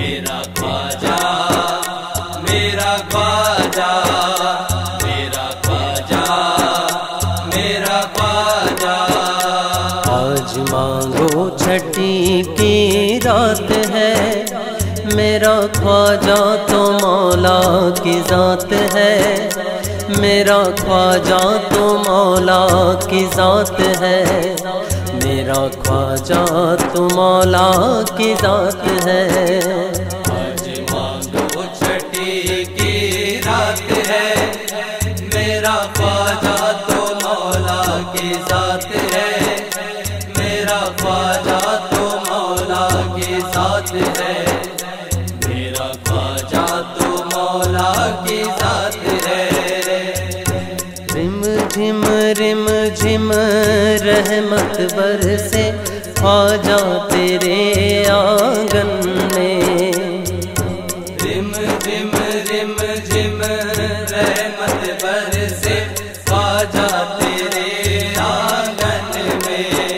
میرا خواجہ میرا خواجہ میرا خواجہ میرا خواجہ۔ آج مانگو چھٹی کی رات ہے، میرا خواجہ تو مولا کی ذات ہے، میرا خواجہ تو مولا کی ذات ہے، میرا خواجہ تو مولا کی ذات ہے۔ آج مانگو چھٹی کی رات ہے، میرا خواجہ تو مولا کی ذات ہے، میرا خواجہ تو مولا کی ذات ہے، میرا خواجہ تو مولا کی ذات ہے۔ رم جھم رم جھم رحمت برسے خواجہ تیرے آنگن میں، رم جھم رم جھم رحمت برسے خواجہ تیرے آنگن میں،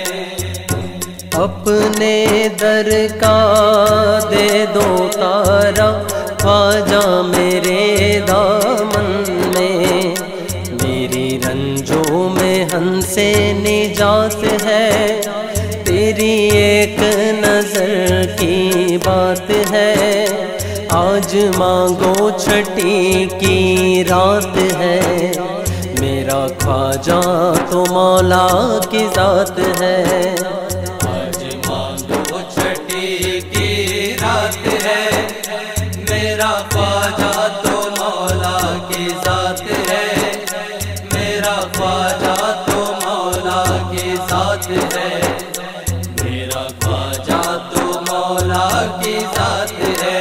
اپنے در کا دے دو تارا خواجہ میرے دامن میں، میری رنجوں میں ہن سے نجات ہے، تیری ایک نظر کی بات ہے، آج مانگو چھٹی کی رات ہے، میرا خواجہ تو مولا کی ذات ہے۔ آج مانگو چھٹی کی رات ہے، میرا خواجہ تو مولا کی ذات ہے، میرا خواجہ تو مولا کی ذات ہے، میرا خواجہ تو مولا کی ذات ہے۔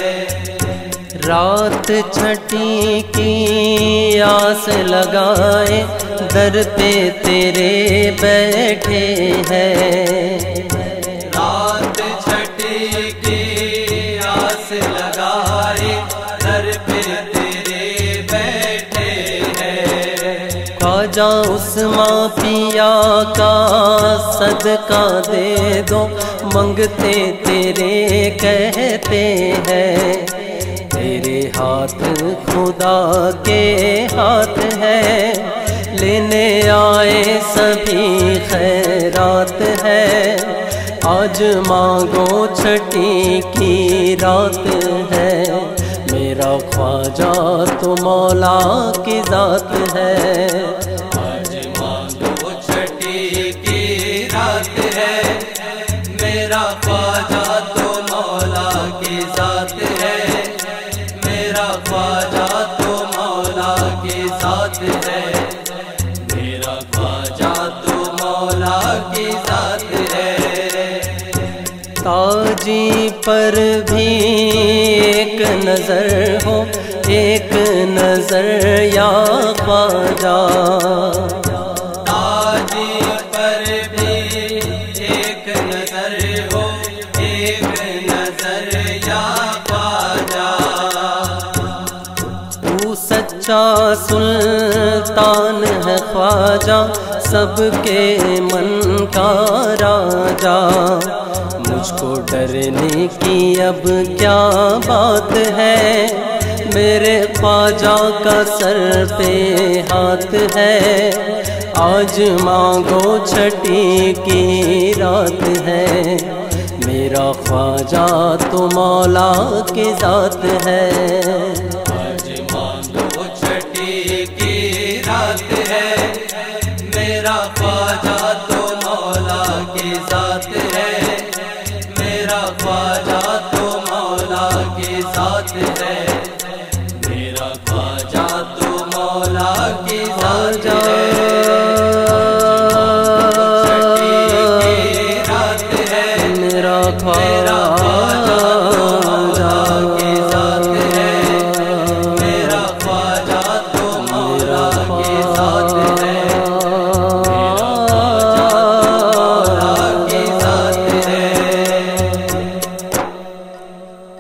رات چھٹی کی آس لگائے در پہ تیرے بیٹھے ہیں، رات چھٹی کی آس لگائے در پہ تیرے بیٹھے ہیں، خواجہ عثمان پیا کا صدقہ دے دو منگتے تیرے کہتے ہیں، تیرے ہاتھ خدا کے ہاتھ ہے، لینے آئے سبھی خیرات ہے، آج مانگو چھٹی کی رات ہے، میرا خواجہ تو مولا کی ذات ہے۔ آج مانگو چھٹی کی رات ہے، میرا خواجہ تو مولا کی ذات ہے، میرا خواجہ تو مولا کی ذات ہے، میرا خواجہ تو مولا کی ذات ہے۔ تاجی پر بھی ایک نظر ہو، ایک نظر یا خواجہ، تاجی پر بھی ایک نظر ہو، ایک نظر یا خواجہ، تو سچا سلطان ہے خواجہ، سب کے من کا راجا، مجھ کو ڈرنے کی اب کیا بات ہے، میرے خواجہ کا سر پہ ہاتھ ہے، آج مانگو چھٹی کی رات ہے، میرا خواجہ تو مولا کی ذات ہے۔ آج مانگو چھٹی کی رات ہے، میرا خواجہ تو مولا کی ذات ہے، میرا خواجہ تو مولا کی ذات ہے، میرا خواجہ تو مولا کی ذات